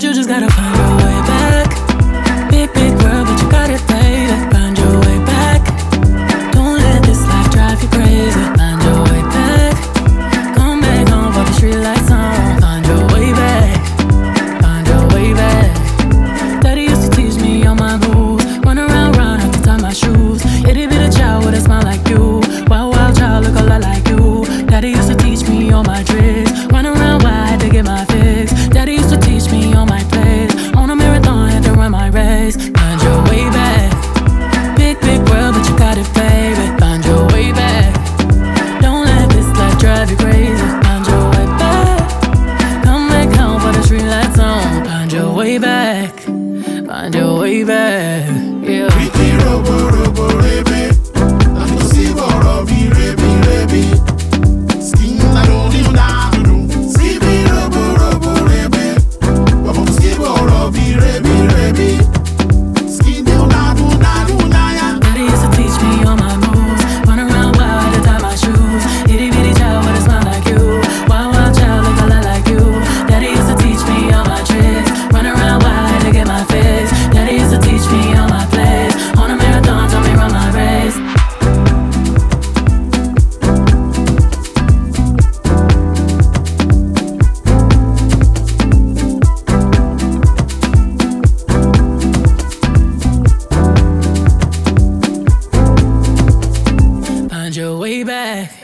But you just gotta find your way back. Big, big world, but you got it, baby. Find your way back. Don't let this life drive you crazy. Find your way back. Come back home for the street lights on. Find your way back. Find your way back. Daddy used to teach me all my moves. Run around, have to tie my shoes. Itty bitty child with a smile like you. Wild, wild child, look a lot like you. Daddy used to teach me all my tricks. Run around wide to get my fix. Daddy used to teach me all my plays. On a marathon, had to run my race. Find your way back. Big, big world, but you got it, baby. Find your way back. Don't let this life drive you crazy. Find your way back. Come back home for the street lights on. Find your way back. Find your way back. Yeah. Ricky Robo Robo Rebe. I don't see Borobi Rebi Rebi. Skin I don't even know. See me Robo Robo Rebe. Baba Ski Borobi Rebi Rebi. Skin do na do na do na ya. Daddy used to teach me all my moves. Run around wild to tie my shoes. Itty bitty child with a smile like you. Wild, wild child look a lot like you. Daddy used to teach me all my tricks. Run around wide to get my fix. Daddy used to teach me all my plays. On a marathon, tell me run my race. Find your way back.